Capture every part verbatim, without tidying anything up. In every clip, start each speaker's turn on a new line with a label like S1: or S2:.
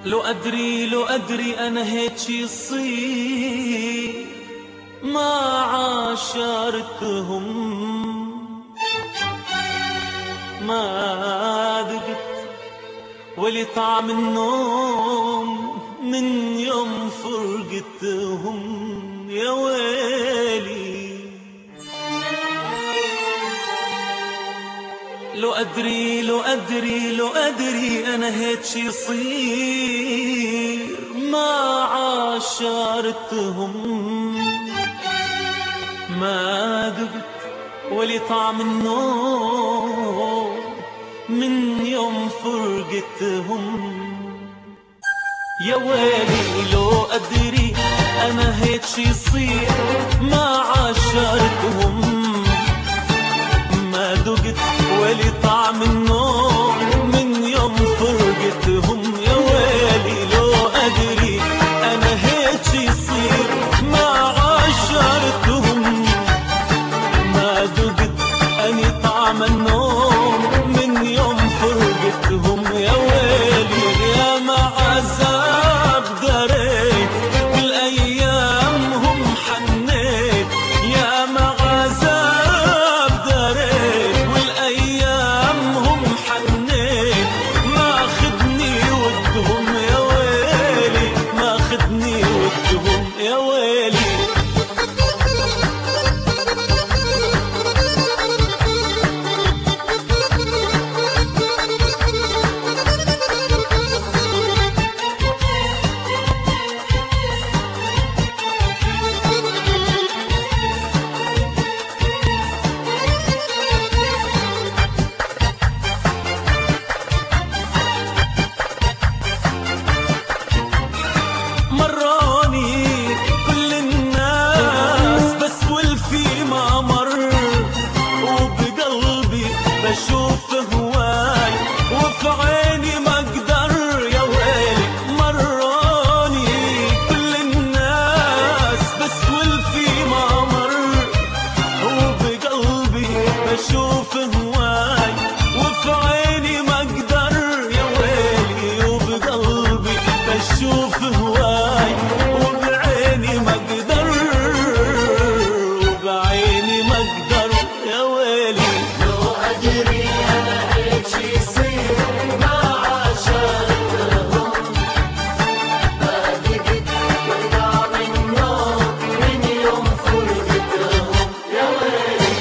S1: لو أدري لو أدري أنا هيك شي يصير ما عاشرتهم، ما ذقت ولي طعم النوم من يوم فرقتهم. يا ويلي لو أدري لو أدري لو أدري أنا هيك شي يصير ما عاشرتهم، ما ذقت ولي طعم النوم من يوم فرقتهم. يا ويلي لو أدري أنا هيك شي يصير ما عاشرتهم، ما ذقت ولي طعم النوم من يوم فرقتهم. يا ويلي لو أدري أنا هيك شي يصير ما عاشرتهم، ما ذقت أني طعم النوم من يوم فرقتهم. يا ويلي يا ما عذاب دريت بالأيام هم حنيت، يا ما عذاب دريت والأيام هم حنيت، ما خدني ودهم. يا ويلي ما خدني ودهم. يا ويلي بشوف هواي وفي عيني ما اقدر. يا ويلي مروني كل الناس بس والفي ما مر، وبقلبي بشوف هواي وفي عيني ما اقدر. يا ويلي وبقلبي بشوف هواي وبعيني ما اقدر، وبعيني ما اقدر. يا ويلي
S2: أدري أنا هيك شي يصير ما عاشرتهم، ما ذقت وطعم النوم من يوم فرقتهم. يا ويلي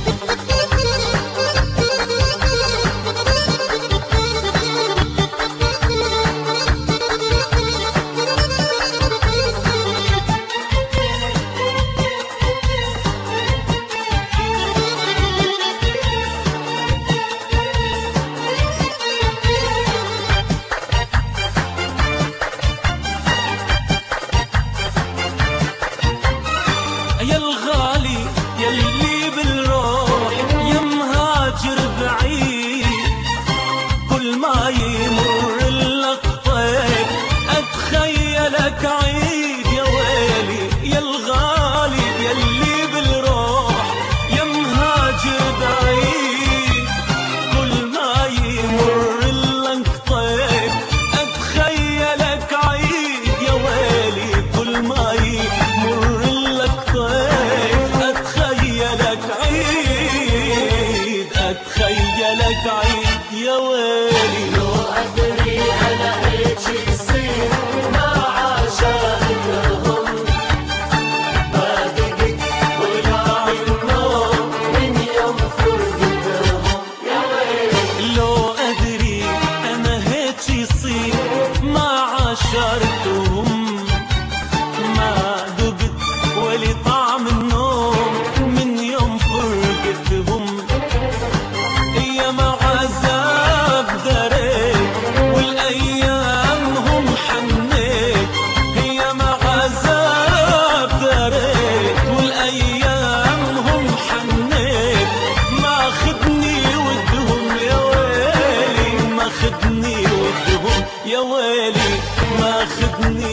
S1: يا الغالي يلي بالروح يا مهاجر بعيد، كل ما يمر اللقطيك اتخيلك عيد. يا ويلي يا الغالي يلي بالروح يا مهاجر بعيد، كل ما يمر اللقطيك اتخيلك عيد. يا ويلي كل ما يمر أتخيلك عيد أتخيلك عيد. يا ويلي
S2: لو أدري أنا هيك شي يصير ما عاشرتهم، ما ذقت وطعم النوم من يوم فرقتهم. يا ويلي
S1: لو أدري أنا هيك شي يصير ما عاشرتهم، ما ذقت ولي طعم النوم من يوم فرقتهم. يا ما عذاب دريت والأيام هم حنيت، يا ما عذاب دريت والأيام هم حنيت، ما خدني ودهم. يا ويلي ما خدني ودهم. يا ويلي ما خدني